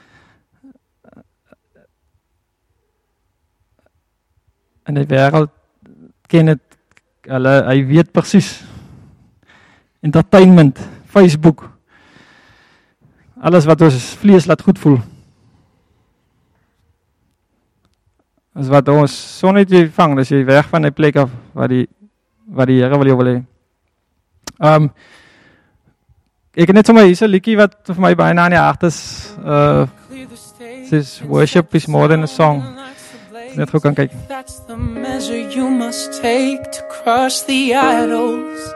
En die wêreld ken dit, hulle, hy weet presies. Entertainment, Facebook, alles wat ons vlees laat goed voel. As wat ons sonnetjie jy vang, dis jy weg van die plek af waar die, waar die Here wil jou wil hê. Um, ek het net sommer hier 'n liedjie wat vir my baie na in die hart is. Uh, says worship is more than a song. Net gou kan kyk. That's the measure you must take to crush the idols.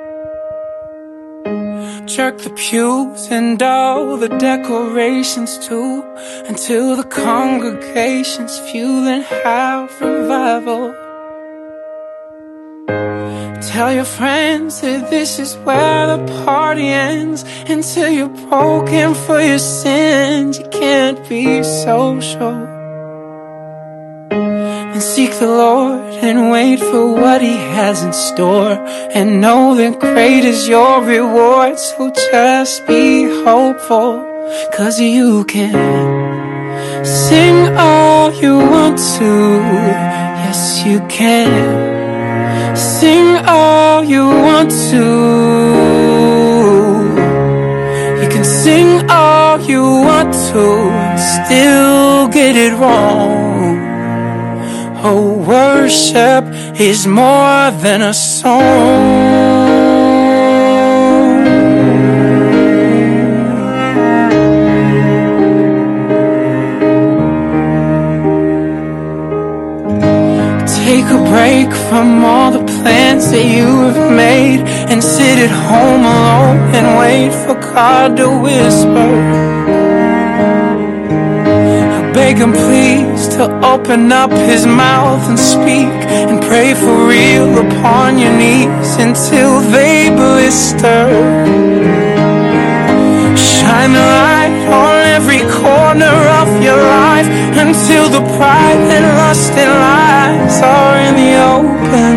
Jerk the pews and all the decorations too, until the congregation's fueling have revival. Tell your friends that this is where the party ends, until you're broken for your sins. You can't be social. And seek the Lord and wait for what He has in store, and know that great is your reward. So just be hopeful, 'cause you can sing all you want to. Yes, you can sing all you want to. You can sing all you want to and still get it wrong. Oh, worship is more than a song. Take a break from all the plans that you have made, and sit at home alone and wait for God to whisper. Beg Him please to open up His mouth and speak, and pray for real upon your knees until they blister. Shine the light on every corner of your life, until the pride and lust and lies are in the open.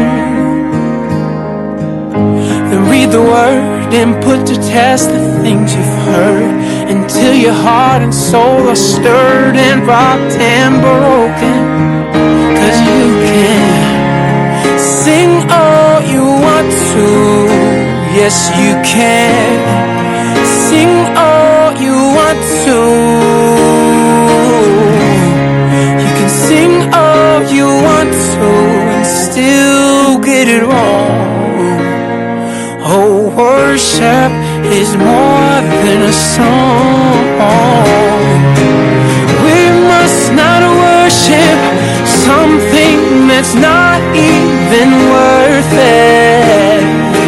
Then read the Word and put to test the things you've heard, until your heart and soul are stirred and rocked and broken. 'Cause you can sing all you want to. Yes, you can sing all you want to. You can sing all you want to and still get it wrong. Oh, worship is more than a song. it's not even worth it.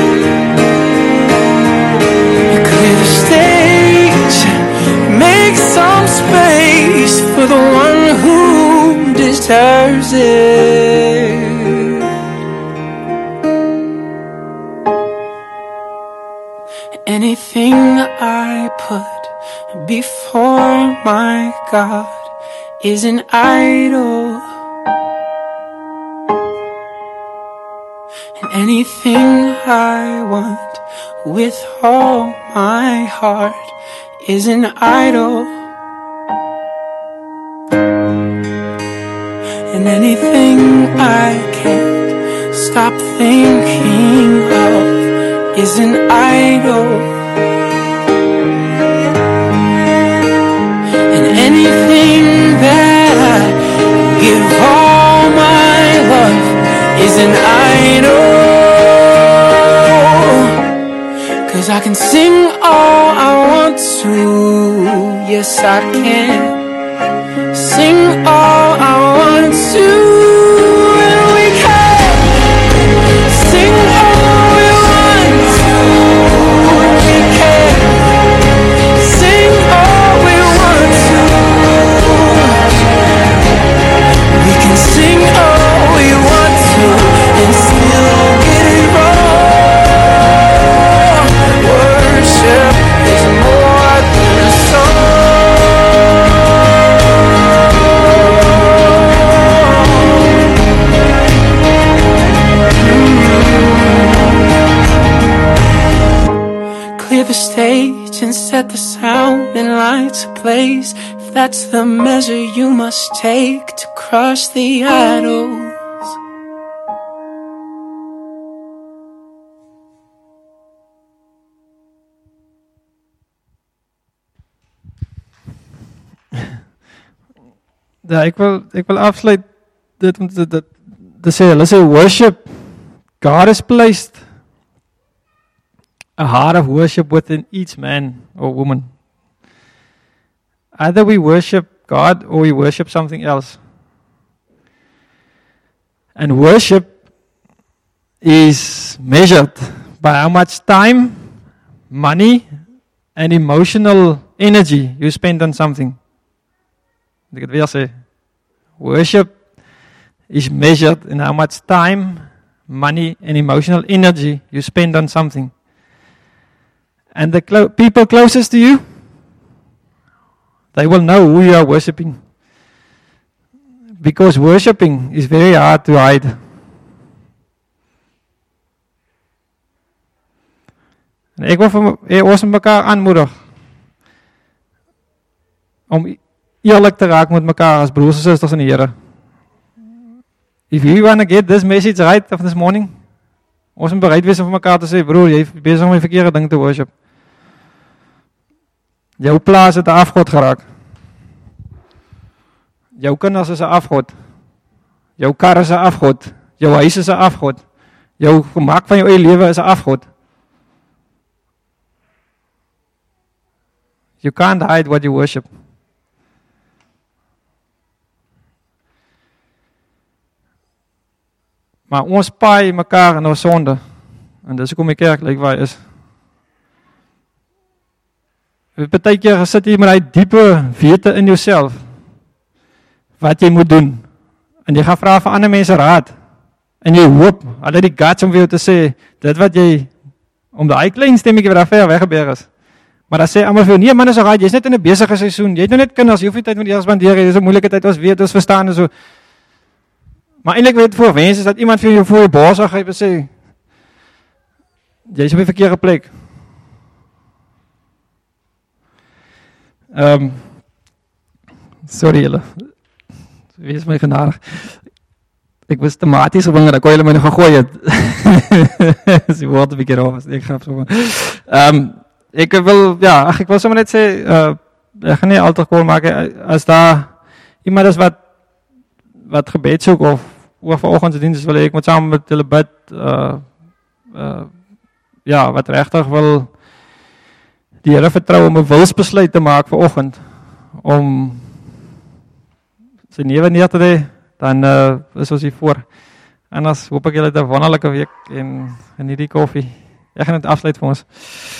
You clear the stage, make some space for the one who deserves it. Anything I put before my God is an idol, and anything I want with all my heart is an idol, and anything I can't stop thinking of is an idol, and anything that I give all my love is an idol. 'Cause I can sing all I want to, yes I can sing all I want to, and we can sing all we want to, we can sing all we want to, we can sing all we want to and still get it wrong. Worship is more than a song. Clear the stage and set the sound and lights ablaze. If that's the measure you must take to crush the idols. Ja, ek wil ek wil afsluit dit om te dit te sê, hulle sê worship, God has placed a heart of worship within each man or woman. Either we worship God or we worship something else. And worship is measured by how much time, money, and emotional energy you spend on something. Ek het weer sê, worship is measured in how much time, money, and emotional energy you spend on something. And the clo- people closest to you, they will know who you are worshiping. Because worshiping is very hard to hide. En ek wil vir my, ons mekaar aanmoedig om eerlik te raak met mekaar as broers en susters in die Here. If you want to get this message right of this morning, ons moet bereid wees om vir mekaar te sê, broer, jy is besig om die verkeerde ding te worship. Jou plaas het 'n afgod geraak. Jou kinders is 'n afgod. Jou kar is 'n afgod. Jou huis is 'n afgod. Jou gemak van jou eie lewe is 'n afgod. You can't hide what you worship. Maar ons paai mekaar in ons sonde. En dis hoekom die kerk lyk waar hy is. Jy het baie keer gesit hier met daai diepe wete in jouself wat jy moet doen. En jy gaan vra vir ander mense raad. En jy hoop, hulle het die guts om vir jou te sê, dit wat jy, om daai klein stemmetjie wat daar ver weggebeur is. Maar dan sê almal vir jou, nee man, is alright, jy's net in 'n besige seisoen. Jy het nou net kinders, jy hoef nie tyd met eers spandeer, dis 'n moeilike tyd, ons weet, ons verstaan en so. Maar eintlik weet voor wens is dat iemand vir jou voor jou baas gryp en sê, jy's op die verkeerde plek. Ehm um, sorry julle. Wees my genadig. Ek was tematies gebring dat ek julle my nog gegooi het. Dis die woord 'n bietjie raar was. Ek grap so. Ehm um, ek wil ja, ag ek wil sommer net sê uh ek gaan nie altyd kom maak as daar iemand is wat wat gebed soek of oor vanoggend se diens wil ek met saam met hulle bid uh uh ja, wat regtig wil die Here vertrou om 'n wilsbesluit te maak vanoggend om sy newe neer te lê, dan uh, is ons hier voor. Anders hoop ek julle het 'n wonderlike week en in hierdie koffie. Ek gaan dit afsluit vir ons.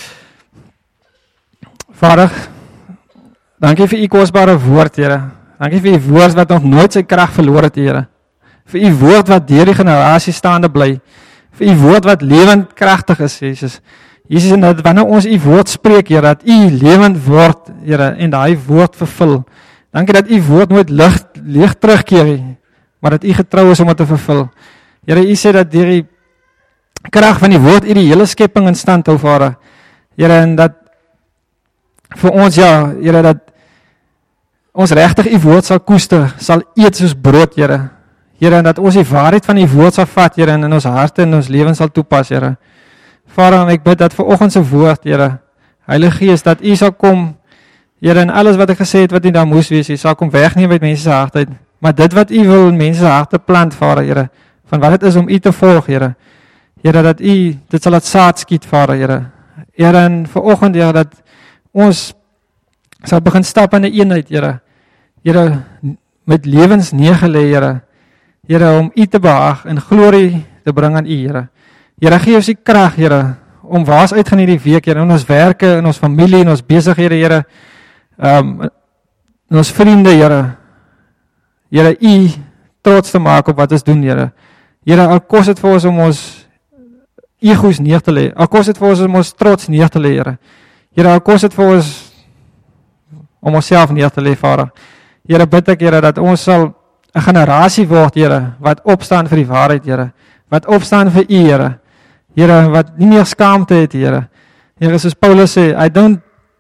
Vader, dankie vir u kosbare woord, Here. Dankie vir u woord wat nog nooit sy krag verloor het, Here. Vir u woord wat deur die generasie staande bly. Vir u woord wat lewend kragtig is, Jesus. Jesus, en dat wanneer ons u woord spreek, Here, dat u lewend word, Here, en daai woord vervul. Dankie dat u woord nooit lig, leeg terugkeer nie, maar dat u getrou is om dit te vervul. Here, u sê dat deur die krag van die woord u die hele skepping in stand hou, Vader. Here, en dat vir ons, ja, Here, dat ons regtig u woord sal koester, sal eet soos brood, Here. Here, en dat ons die waarheid van die woord sal vat, Here, en in ons harte en ons lewens sal toepas, Here. Vader, en ek bid dat vir oggend se woord, Here, Heilige Gees, dat u sal kom, Here, en alles wat ek gesê het, wat nie daar moes wees, u sal kom wegneem uit mense se hart uit, maar dit wat u wil in mense se harte plant, Vader, Here, van wat het is om u te volg, Here. Here, dat u, dit sal het saad skiet, Vader, Here. Here, en vir oggend, Here, dat ons sal begin stap in 'n eenheid, Here. Here, met lewens neergelê, Here. Here, om u te behaag en glorie te bring aan u, Here. Here, gee ons die krag, Here, om waars uitgaan hierdie week, Here, in ons werke, in ons familie, in ons besighede, Here, um, in ons vriende, Here. Here, u trots te maak op wat ons doen, Here. Here, al kos dit vir ons om ons ego's neer te lê, al kos dit vir ons om ons trots neer te lê, Here. Here, al kos dit vir ons om onsself neer te lê, Vader. Here, bid ek, Here, dat ons sal 'n generasie word, Here, wat opstaan vir die waarheid, Here, wat opstaan vir u, Here. Here, wat nie meer skaamte het, Here. Here, soos Paulus sê, I don't,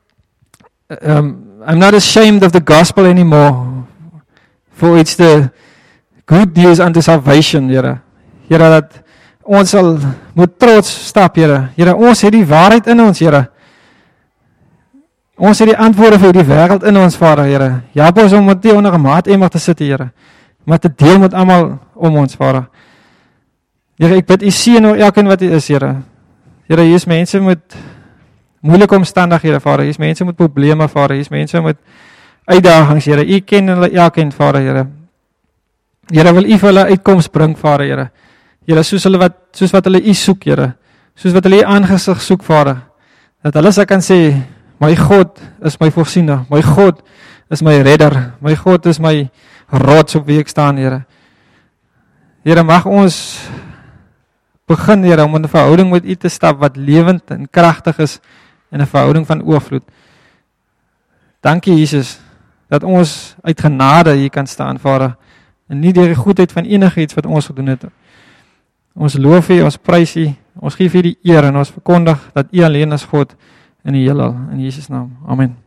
um, I'm not ashamed of the gospel anymore, for it's the good news unto salvation, Here. Here, dat ons sal moet trots stap, Here. Here, ons het die waarheid in ons, Here. Ons het die antwoorde vir die wêreld in ons, Vader, Here. Help ons om met die onder 'n maatemmer te sit, Here, maar te deel met almal om ons, Vader. Here, ek bid u seën oor elkeen wat u is, Here. Here, hier is mense met moeilike omstandighede, Vader. Hier is mense met probleme, Vader. Hier is mense met uitdagings, Here. U ken hulle elkeen, Vader, Here. Here, wil u vir hulle uitkoms bring, Vader, Here. Here, soos hulle wat soos wat hulle u soek, Here. Soos wat hulle u aangesig soek, Vader. Dat hulle sal kan sê, my God is my voorsiener. My God is my redder. My God is my rots op wie ek staan, Here. Here, mag ons begin, Here, om in 'n verhouding met u te stap wat lewend en kragtig is en 'n verhouding van oorvloed. Dankie, Jesus, dat ons uit genade hier kan staan, Vader, en nie deur die goedheid van enigiets wat ons gedoen het. Ons loof u, ons prys u, ons gee vir die eer en ons verkondig dat u alleen is God in die heelal. In Jesus naam. Amen.